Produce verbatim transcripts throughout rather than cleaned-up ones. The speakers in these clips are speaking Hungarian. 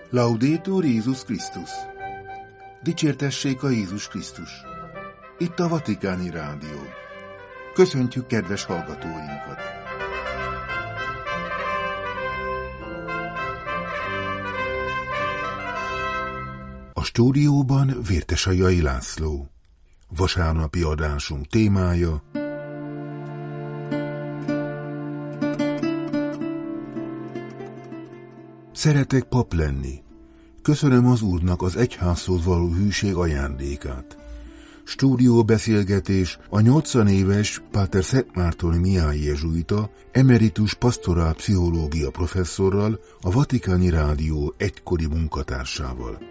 Laudetur Jézus Krisztus! Dicsértessék a Jézus Krisztus! Itt a Vatikáni Rádió. Köszöntjük kedves hallgatóinkat! A stúdióban Vértesajai László. Vasárnapi adásunk témája: Szeretek pap lenni. Köszönöm az Úrnak az egyházhoz való hűség ajándékát. Stúdióbeszélgetés a nyolcvan éves Páter Szentmártoni Mihály jezsuita, emeritus pastorál pszichológia professzorral, a Vatikáni Rádió egykori munkatársával.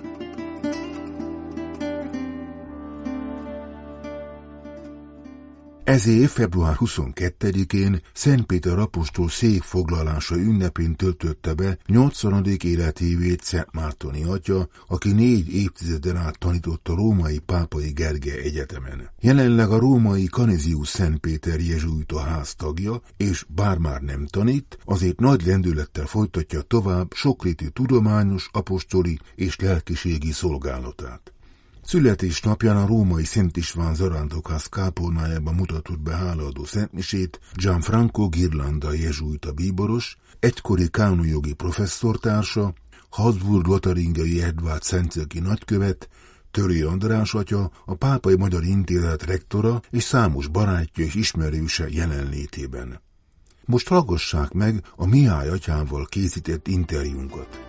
Ez év február huszonkettedikén Szent Péter apostol székfoglalása ünnepén töltötte be nyolcvanadik életévét Szentmártoni atya, aki négy évtizeden át tanított a római Pápai Gergely Egyetemen. Jelenleg a római Canisius Szent Péter jezsuita ház tagja, és bár már nem tanít, azért nagy lendülettel folytatja tovább sokrétű tudományos, apostoli és lelkiségi szolgálatát. Születésnapján a római Szent István zarándokház kápolnájában mutatott be hálaadó szentmisét Gianfranco Ghirlanda jezsuita bíboros, egykori kánonjogi professzortársa, Habsburg-Lotaringiai Edvárd szentszéki nagykövet, Törő András atya, a Pápai Magyar Intézet rektora és számos barátja és ismerőse jelenlétében. Most hallgassák meg a Mihály atyával készített interjúnkat.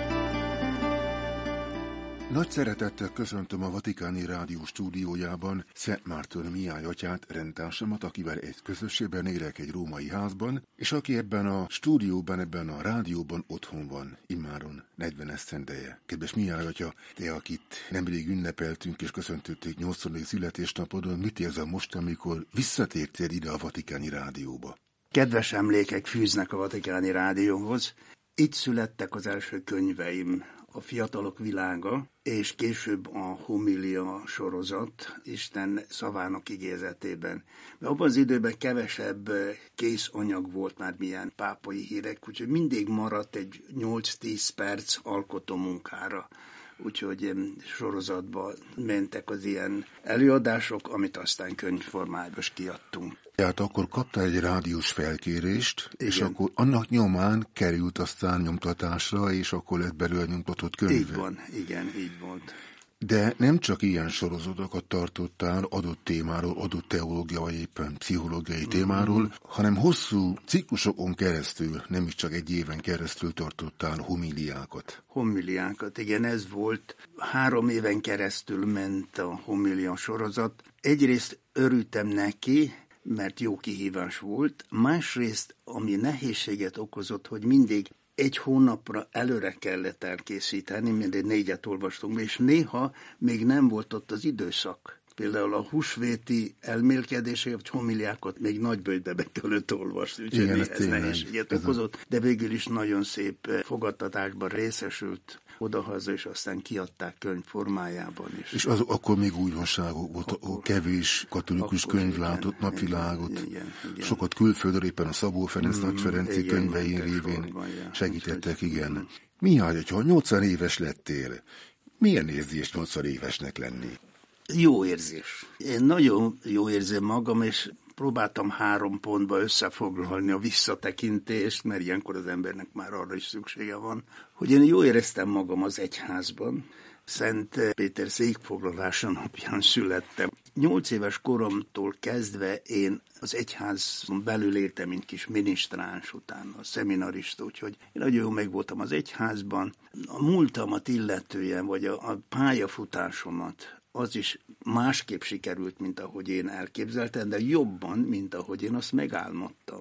Nagy szeretettel köszöntöm a Vatikáni Rádió stúdiójában Szentmártoni Mihály atyát, rendtársamat, akivel egy közösségben élek egy római házban, és aki ebben a stúdióban, ebben a rádióban otthon van, immáron negyven esztendeje. Kedves Mihály atya, te, akit nemrég ünnepeltünk és köszöntöttük nyolcvanadik születésnapodon, mit érzel most, amikor visszatértél ide a Vatikáni Rádióba? Kedves emlékek fűznek a Vatikáni Rádióhoz. Itt születtek az első könyveim, a Fiatalok világa, és később a Homilia sorozat, Isten szavának igézetében. Mert abban az időben kevesebb kész anyag volt már milyen pápai hírek, úgyhogy mindig maradt egy nyolc-tíz perc alkotó munkára. Úgyhogy sorozatban mentek az ilyen előadások, amit aztán könyvformájában is kiadtunk. Tehát akkor kaptál egy rádiós felkérést, igen, és akkor annak nyomán került aztán nyomtatásra, és akkor lett belőle nyomtatott könyve. Így van, igen, így volt. De nem csak ilyen sorozatokat tartottál adott témáról, adott teológia vagy éppen pszichológiai mm-hmm. témáról, hanem hosszú ciklusokon keresztül, nem is csak egy éven keresztül tartottál homiliákat. Homiliákat, igen, ez volt. Három éven keresztül ment a homilia sorozat. Egyrészt örültem neki, mert jó kihívás volt. Másrészt, ami nehézséget okozott, hogy mindig egy hónapra előre kellett elkészíteni, mindegy négyet olvastunk, és néha még nem volt ott az időszak. Például a húsvéti elmélkedésé, vagy homiliákat még nagyböjtbe be kellett olvasni, úgyhogy igen, ez nehézséget okozott, de végül is nagyon szép fogadtatásban részesült odahaza, és aztán kiadták könyv formájában is. És az, akkor még újdonságok volt, akkor, kevés katolikus könyv látott napvilágot. Igen, igen, igen. Sokat külföldről, éppen a Szabó Ferenc mm, Nagy Ferenci könyvein révén segítettek, igen. Mihály, ha nyolcvan éves lettél, milyen érzés nyolcvan évesnek lenni? Jó érzés. Én nagyon jó érzem magam, és próbáltam három pontba összefoglalni a visszatekintést, mert ilyenkor az embernek már arra is szüksége van, hogy én jó éreztem magam az egyházban. Szent Péter székfoglalása napján születtem. Nyolc éves koromtól kezdve én az egyházon belül éltem, mint kis minisztráns, utána a szeminarista, úgyhogy én nagyon jó meg voltam az egyházban. A múltamat illetően, vagy a, a pályafutásomat, az is másképp sikerült, mint ahogy én elképzeltem, de jobban, mint ahogy én azt megálmodtam.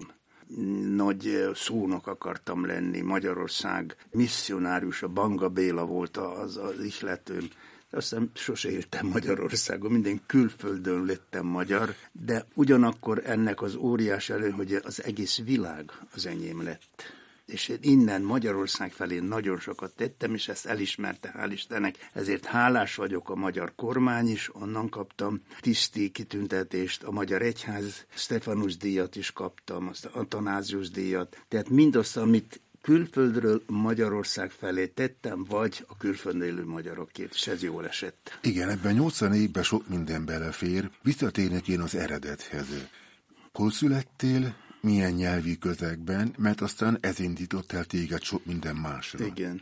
Nagy szónok akartam lenni, Magyarország misszionáriusa, Banga Béla volt az, az ihletőm. Aztán sose éltem Magyarországon, minden külföldön lettem magyar, de ugyanakkor ennek az óriás elő, hogy az egész világ az enyém lett. És én innen Magyarország felé nagyon sokat tettem, és ezt elismerte, hál' Istennek. Ezért hálás vagyok, a magyar kormány is, onnan kaptam tiszti kitüntetést, a Magyar Egyház Stefanus díjat is kaptam, azt a Atanázius díjat. Tehát mindazt, amit külföldről Magyarország felé tettem, vagy a külföldön élő magyarokért, és ez jól esett. Igen, ebben nyolcvan évben sok minden belefér. Visszatérnek én az eredethez. Hol születtél, milyen nyelvi közegben, mert aztán ez indított el téged sok minden másra. Igen.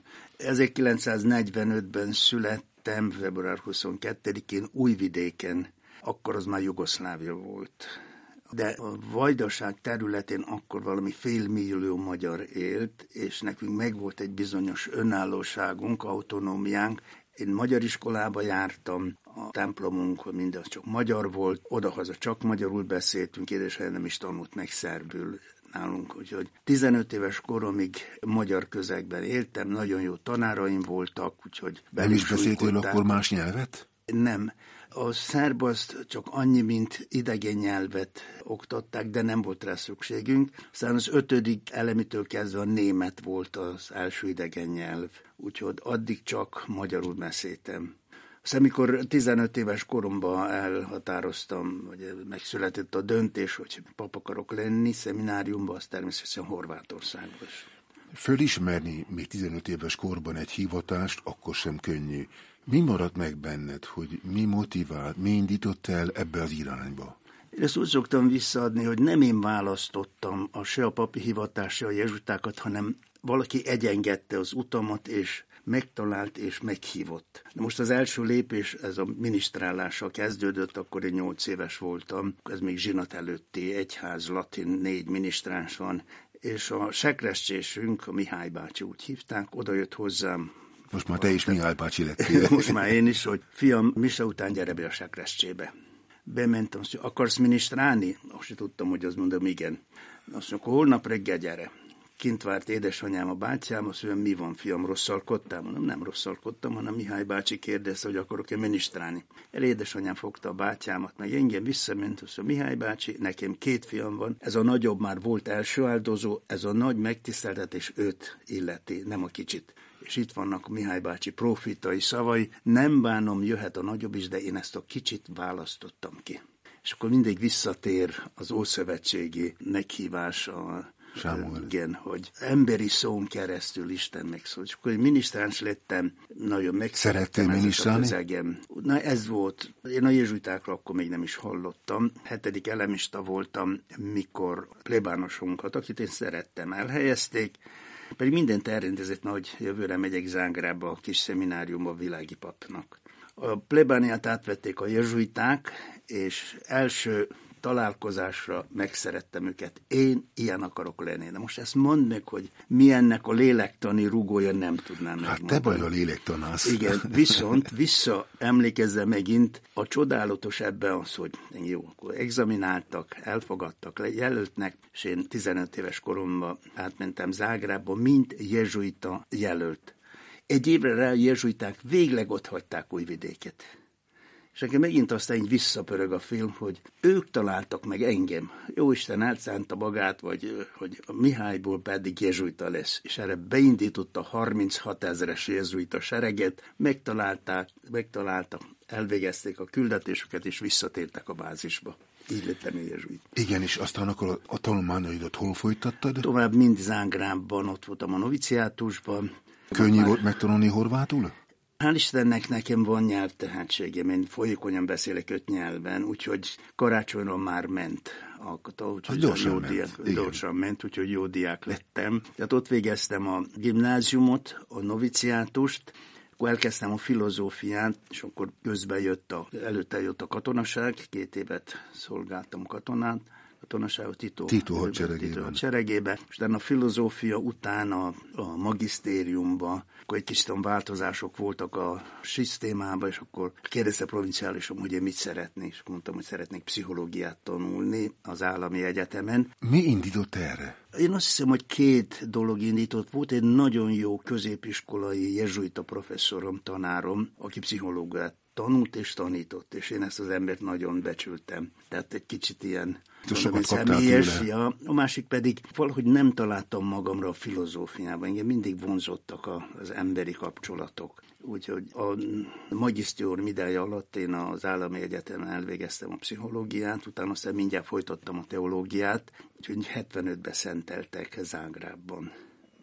ezerkilencszáznegyvenötben születtem, február huszonkettedikén Újvidéken, akkor az már Jugoszlávia volt. De a Vajdaság területén akkor valami félmillió magyar élt, és nekünk megvolt egy bizonyos önállóságunk, autonómiánk. Én magyar iskolába jártam, a templomunk mindaz csak magyar volt, odahaza csak magyarul beszéltünk, édesanyám nem is tanult meg szerbül nálunk, úgyhogy tizenöt éves koromig magyar közegben éltem, nagyon jó tanáraim voltak, úgyhogy nem is beszéltél akkor más nyelvet? Nem. A szerb azt csak annyi, mint idegen nyelvet oktatták, de nem volt rá szükségünk. Aztán az ötödik elemitől kezdve a német volt az első idegen nyelv, úgyhogy addig csak magyarul beszéltem. Aztán amikor tizenöt éves koromban elhatároztam, hogy megszületett a döntés, hogy pap akarok lenni szemináriumban, az természetesen Horvátországban is. Fölismerni még tizenöt éves korban egy hivatást akkor sem könnyű. Mi maradt meg benned, hogy mi motivált, mi indított el ebbe az irányba? Én ezt úgy szoktam visszaadni, hogy nem én választottam a se a papi hivatást, se a jezsuitákat, hanem valaki egyengedte az utamat, és megtalált és meghívott. De most az első lépés, ez a minisztrálással kezdődött, akkor én nyolc éves voltam, ez még zsinat előtti egyház, latin, négy minisztráns van, és a sekrescsésünk, a Mihály bácsi úgy hívták, oda jött hozzám. Most már te is Mihály bácsi lettél. Most már én is, hogy fiam, mise után gyere be a sekrescsébe. Bementem, azt mondja, akarsz minisztrálni? Azt sem tudtam, hogy az mondom, igen. Azt mondja, holnap reggel gyere. Kint várt édesanyám, a bátyám, azt mondja, mi van, fiam, rosszalkodtál? Mondom, nem rosszalkodtam, hanem Mihály bácsi kérdezte, hogy akarok-e minisztrálni. El édesanyám fogta a bátyámat, meg engem visszament, azt mondja, Mihály bácsi, nekem két fiam van, ez a nagyobb már volt első áldozó, ez a nagy megtiszteltetés őt illeti, nem a kicsit. És itt vannak Mihály bácsi profitai szavai, nem bánom, jöhet a nagyobb is, de én ezt a kicsit választottam ki. És akkor mindig visszatér az ószövetségi meghívás, a Sámuel. Igen, hogy emberi szón keresztül Isten megszól. És akkor én minisztráns lettem, nagyon megszerettem ezt a közegem. Na ez volt, én a jezsuitákról akkor még nem is hallottam. Hetedik elemista voltam, mikor plébánosunkat, akit én szerettem, elhelyezték, pedig mindent elrendezett, hogy jövőre megyek Zágrába a kis szemináriumba a világi papnak. A plébániát átvették a jezsuiták, és első találkozásra megszerettem őket. Én ilyen akarok lenni. De most ezt mondd meg, hogy mi ennek a lélektani rugója, nem tudnám hát megmondani. Hát te vagy a lélektanász. Igen, viszont vissza emlékezze megint, a csodálatos ebben az, hogy jó, akkor examináltak, elfogadtak, jelöltnek, és én tizenöt éves koromban átmentem Zágrába, mint jezsuita jelölt. Egy évre rá a jezsuiták végleg ott hagyták Újvidéket. És nekem megint aztán így visszapörög a film, hogy ők találtak meg engem. Jóisten elszánta magát, vagy hogy a Mihályból pedig jezsuita lesz. És erre beindította harminchat ezeres jezsuita sereget, megtalálták, megtaláltak, elvégezték a küldetésüket, és visszatértek a bázisba. Így lettem én jezsuit. Igen, és aztán akkor a, a tanulmányaidat hol folytattad? Tovább mind Zágrábban, ott voltam a noviciátusban. Könnyű már... volt megtanulni horvátul? Hál' Istennek nekem van nyelvtehetségem, én folyékonyan beszélek öt nyelven, úgyhogy karácsonyra már ment alkata, úgyhogy gyorsan, jó ment. Diák, gyorsan ment, úgyhogy jó diák lettem. Tehát ott végeztem a gimnáziumot, a noviciátust, akkor elkezdtem a filozófiát, és akkor közben jött a, előtte jött a katonaság, két évet szolgáltam katonát, katonaságot Tito, Tito hadseregében. Tito hadseregében, és utána a filozófia után a, a magisztériumban, akkor egy kis változások voltak a szisztémában, és akkor kérdezte provinciálisom, hogy én mit szeretnék, és mondtam, hogy szeretnék pszichológiát tanulni az állami egyetemen. Mi indított erre? Én azt hiszem, hogy két dolog indított. Volt egy nagyon jó középiskolai jezsuita professzorom, tanárom, aki pszichológiát tanult és tanított, és én ezt az embert nagyon becsültem. Tehát egy kicsit ilyen mondom, személyes. Ja. A másik pedig valahogy nem találtam magamra a filozófiában. Engem mindig vonzottak az emberi kapcsolatok. Úgyhogy a magisztérium ideje alatt én az állami egyetemen elvégeztem a pszichológiát, utána aztán mindjárt folytattam a teológiát, úgyhogy hetvenötben szenteltek Zágrábban.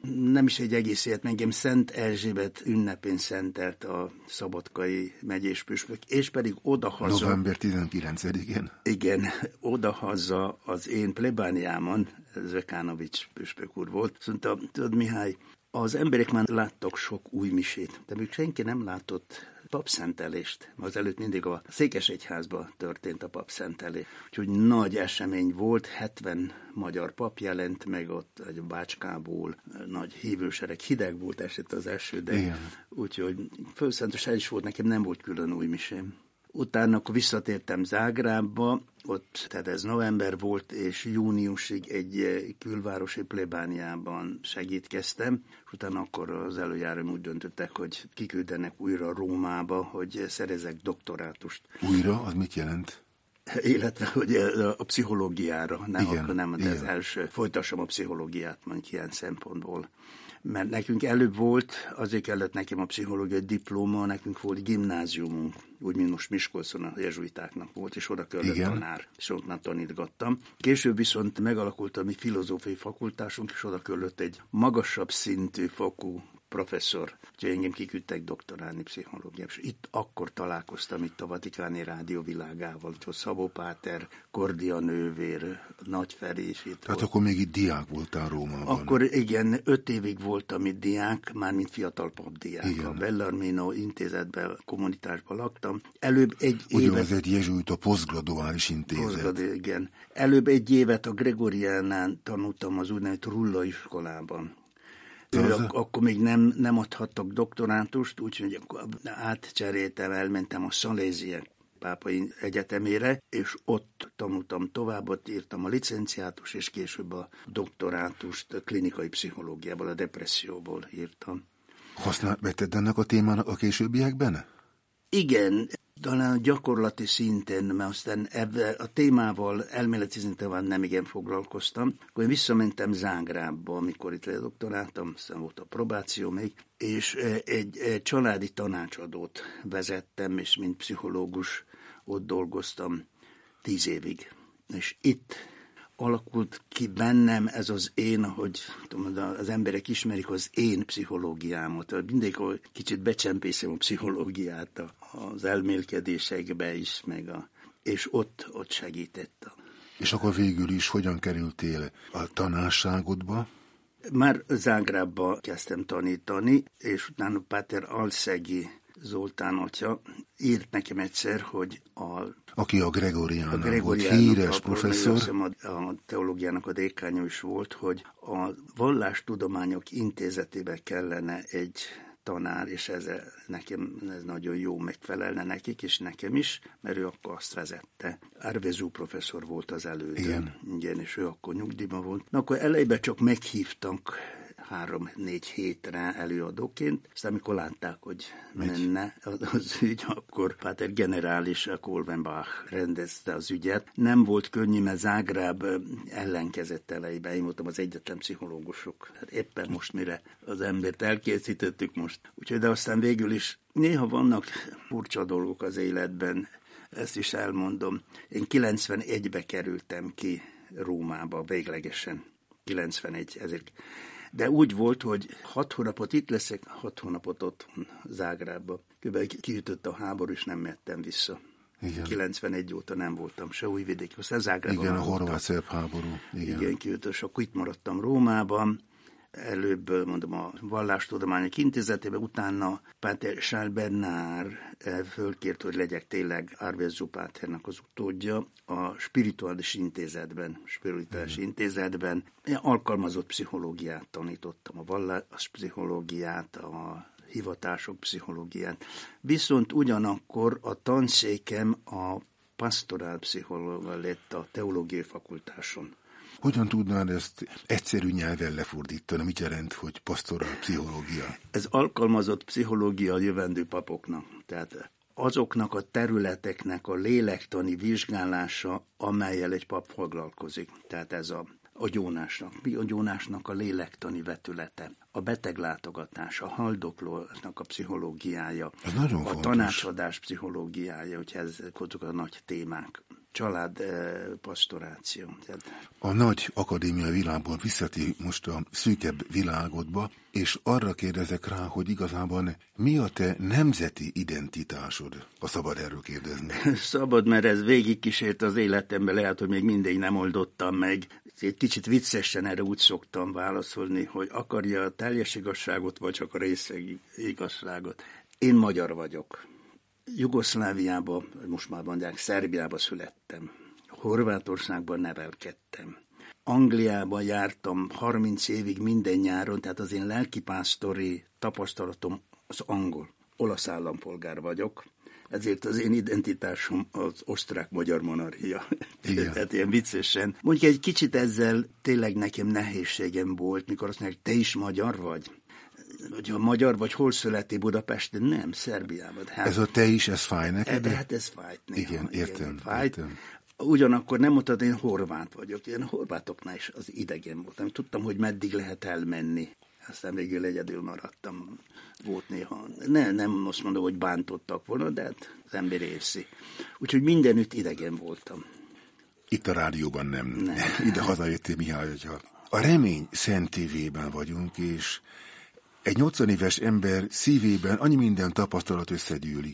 Nem is egy egész élet, engem Szent Erzsébet ünnepén szentelt a szabadkai megyés püspök, és pedig odahaza... november tizenkilencedikén? Igen, odahaza az én plebániámon, Zekánovics püspök úr volt, azt mondta, tudod Mihály, az emberek már láttak sok új misét, de még senki nem látott papszentelést. Azelőtt mindig a Székesegyházban történt a papszentelés. Úgyhogy nagy esemény volt, hetven magyar pap jelent meg ott egy Bácskából, nagy hívősereg, hideg volt esett az eső, de úgyhogy fölszentos el is volt, nekem nem volt külön új misém. Utána akkor visszatértem Zágrábba, ott, tehát ez november volt, és júniusig egy külvárosi plébániában segítkeztem, és utána akkor az előjáróim úgy döntöttek, hogy kiküldenek újra Rómába, hogy szerezek doktorátust. Újra? Az mit jelent? Illetve, hogy a pszichológiára, nem, igen, akkor nem, de az első, folytassam a pszichológiát, mondjuk ilyen szempontból. Mert nekünk előbb volt, azért kellett nekem a pszichológiai diploma, nekünk volt gimnáziumunk, úgy, mint most Miskolcon a jezsuitáknak volt, és oda kellett igen. tanár, és onnan tanítgattam. Később viszont megalakult a mi filozófiai fakultásunk, és oda kellett egy magasabb szintű fokú professzor, úgyhogy engem kiküldtek doktorálni pszichológiában. És itt akkor találkoztam itt a Vatikáni Rádió világával, hogy Szabó Páter, Kordia nővér, Nagy Feri is itt Tehát volt. akkor még itt diák voltál Rómában. Akkor igen, öt évig voltam itt diák, mármint fiatal papdiák. Igen. A Bellarmino intézetben, kommunitásban laktam. Előbb egy ugye évet... ez egy jezsuita posztgraduális intézet. Posztgraduális, igen. Előbb egy évet a Gregoriánán tanultam az úgynevezett Rulla iskolában. Ő ak- akkor még nem, nem adhattak doktorátust, úgyhogy átcseréltem, elmentem a Szaléziek pápai egyetemére, és ott tanultam tovább, ott írtam a licenciátus, és később a doktorátust a klinikai pszichológiából, a depresszióból írtam. Használt vetted ennek a témának a későbbiekben? Igen, talán gyakorlati szinten, mert aztán ebben a témával elméleti szinten nem igen foglalkoztam. Akkor én visszamentem Zágrábba, amikor itt ledoktoráltam, aztán volt a probáció még, és egy, egy családi tanácsadót vezettem, és mint pszichológus ott dolgoztam tíz évig. És itt alakult ki bennem ez az én, ahogy tudom, az emberek ismerik az én pszichológiámat. Mindig kicsit becsempészem a pszichológiát az elmélkedésekbe is, meg a, és ott, ott segített. És akkor végül is hogyan kerültél a tanárságodba? Már Zágrábba kezdtem tanítani, és utána Páter Alszegi Zoltán atya írt nekem egyszer, hogy a aki a Gregoriánál volt, híres a, professzor. A, a teológiának a dékánya is volt, hogy a vallástudományok intézetébe kellene egy tanár, és ez nekem ez nagyon jó megfelelne nekik, és nekem is, mert ő akkor azt vezette. Arvezú professzor volt az elődön. Igen. Igen, és ő akkor nyugdíjban volt. Na, akkor elejében csak meghívtak három-négy hétre előadóként, aztán amikor látták, hogy menne az, az ügy, akkor Páter generális Kolvenbach rendezte az ügyet. Nem volt könnyű, mert Zágráb ellenkezett elejében. Én voltam az egyetlen pszichológusok. Hát éppen most, mire az embert elkészítettük most. Úgyhogy, de aztán végül is néha vannak furcsa dolgok az életben, ezt is elmondom. Én kilencvenegybe kerültem ki Rómába véglegesen. kilencvenegy, ezért. De úgy volt, hogy hat hónapot itt leszek, hat hónapot otthon Zágrábba. Kb. Kiütött a háború, és nem mehettem vissza. Igen. kilencvenegy óta nem voltam se Újvidék, aztán Zágrában. Igen, a horvát-szerb háború. Igen, Igen kiütött, és akkor itt maradtam Rómában. Előbb, mondom, a Vallástudományok Intézetében, utána Páter Charles Bernard fölkért, hogy legyek tényleg Arvezú Páternak az utódja a Spirituális Intézetben, Spirituális mm. Intézetben. Én alkalmazott pszichológiát tanítottam, a vallás pszichológiát, a hivatások pszichológiát. Viszont ugyanakkor a tanszékem a pastorál pszichológia lett a teológiai fakultáson. Hogyan tudnád ezt egyszerű nyelven lefordítani? Mit jelent, hogy pastorál pszichológia? Ez alkalmazott pszichológia a jövendő papoknak. Tehát azoknak a területeknek a lélektani vizsgálása, amellyel egy pap foglalkozik. Tehát ez a, a gyónásnak. A gyónásnak a lélektani vetülete, a beteglátogatás, a haldoklónak a pszichológiája, ez nagyon a fontos. Tanácsadás pszichológiája, hogy ezek azok a nagy témák. család pastoráció. A nagy akadémia világból visszatér most a szűkebb világodba, és arra kérdezek rá, hogy igazában mi a te nemzeti identitásod? Ha szabad erről kérdezni. Szabad, mert ez végigkísért az életemben, lehet, hogy még mindig nem oldottam meg. Egy kicsit viccesen erre úgy szoktam válaszolni, hogy akarja a teljes igazságot, vagy csak a részegi igazságot. Én magyar vagyok. Jugoszláviában, most már mondják, Szerbiában születtem. Horvátországban nevelkedtem. Angliában jártam harminc évig minden nyáron, tehát az én lelkipásztori tapasztalatom az angol. Olasz állampolgár vagyok, ezért az én identitásom az osztrák-magyar monarchia. Tehát ilyen viccesen. Mondjuk egy kicsit ezzel tényleg nekem nehézségem volt, mikor azt mondják, te is magyar vagy? Hogy a magyar vagy hol születél Budapesten? Nem, Szerbiában. Hát, ez a te is, ez fáj neked? De hát ez fájt néha. Igen, értem. Igen, fájt. értem. Ugyanakkor nem mondtad, én horvát vagyok. Én a horvátoknál is az idegen voltam. Tudtam, hogy meddig lehet elmenni. Aztán végül egyedül maradtam. Volt néha. Ne, nem azt mondom, hogy bántottak volna, de hát az ember érzi. Úgyhogy mindenütt idegen voltam. Itt a rádióban nem. nem. Ide hazajöttél, Mihály atya. A Remény szentévében vagyunk, és egy nyolcvan éves ember szívében annyi minden tapasztalat összegyűlik.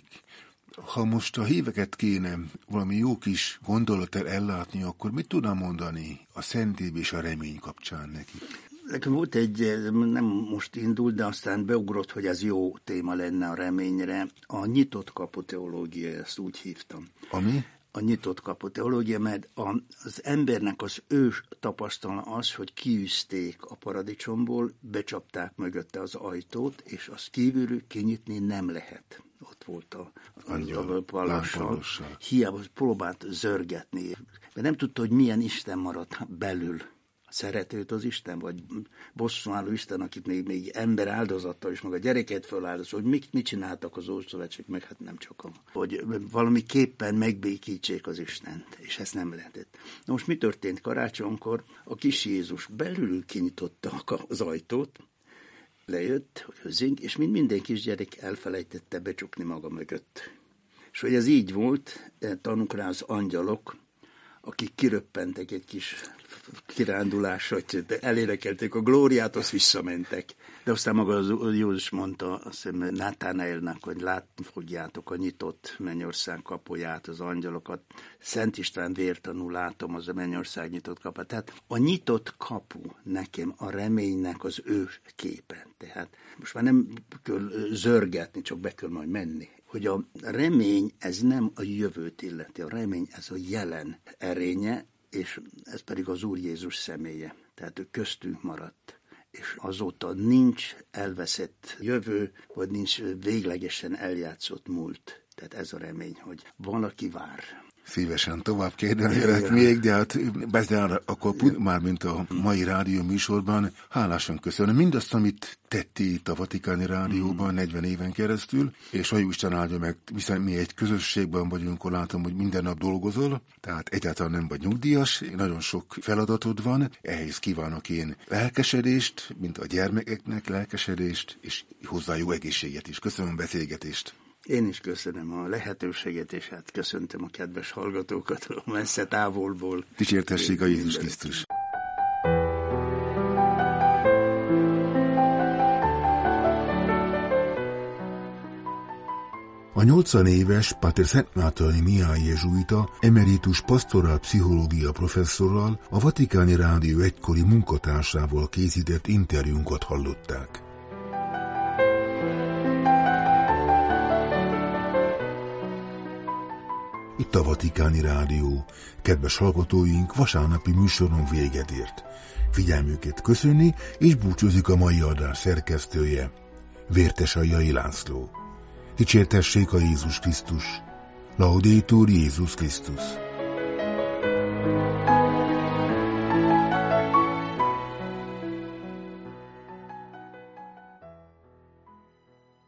Ha most a híveket kéne valami jó kis gondolattal ellátni, akkor mit tudnám mondani a szentév és a remény kapcsán neki? Nekem volt egy, nem most indult, de aztán beugrott, hogy ez jó téma lenne a reményre. A nyitott kapu teológia, ezt úgy hívtam. Ami? A nyitott kapu teológia, mert az embernek az ős tapasztalna az, hogy kiűzték a paradicsomból, becsapták mögötte az ajtót, és azt kívülről kinyitni nem lehet. Ott volt a, Angyal, a palassal. Hiába próbált zörgetni, mert nem tudta, hogy milyen Isten maradt belül. Szeretőt az Isten, vagy bosszúálló Isten, akit még, még ember áldozattal is, meg a gyereket föláldoz, hogy mit, mit csináltak az Ószövetség, meg hát nem csak a, hogy valamiképpen megbékítsék az Istent, és ezt nem lehetett. Na most mi történt karácsonykor? A kis Jézus belül kinyitotta az ajtót, lejött, hogy hozzánk, és mind minden kisgyerek elfelejtette becsukni maga mögött. És hogy ez így volt, tanúk rá az angyalok, akik kiröppentek egy kis kirándulásra, hogy elénekelték a glóriát, azt visszamentek. De aztán maga az Jézus mondta, azt hiszem, Nátánaelnek, hogy látni fogjátok a nyitott mennyország kapuját, az angyalokat. Szent István vértanú látom az a mennyország nyitott kaput. Tehát a nyitott kapu nekem a reménynek az ő képe. Tehát most már nem kell zörgetni, csak be kell majd menni. Hogy a remény, ez nem a jövőt illeti, a remény, ez a jelen erénye, és ez pedig az Úr Jézus személye. Tehát ő köztünk maradt. És azóta nincs elveszett jövő, vagy nincs véglegesen eljátszott múlt. Tehát ez a remény, hogy valaki vár. Szívesen tovább kérdezélek még, de hát bezár akkor már, mint a mai rádió műsorban, hálásan köszönöm mindazt, amit tetti itt a Vatikáni Rádióban negyven éven keresztül, és a Jóisten áldja meg, hiszen mi egy közösségben vagyunk, akkor látom, hogy minden nap dolgozol, tehát egyáltalán nem vagy nyugdíjas, nagyon sok feladatod van, ehhez kívánok én lelkesedést, mint a gyermekeknek lelkesedést, és hozzá jó egészséget is. Köszönöm a beszélgetést. Én is köszönöm a lehetőséget, és hát köszöntöm a kedves hallgatókat a messze távolból. Dicsértessék a Jézus Krisztus! A nyolcvan éves Pater Szentmártoni Mihály jezsuita emeritus pastorál pszichológia professzorral a Vatikáni Rádió egykori munkatársával készített interjúnkat hallották. Itt a Vatikáni Rádió. Kedves hallgatóink, vasárnapi műsoron véget ért. Figyelmüket köszönni, és búcsúzik a mai adás szerkesztője, Vértesai László. Dicsértessék a Jézus Krisztus! Laudetur Jézus Krisztus!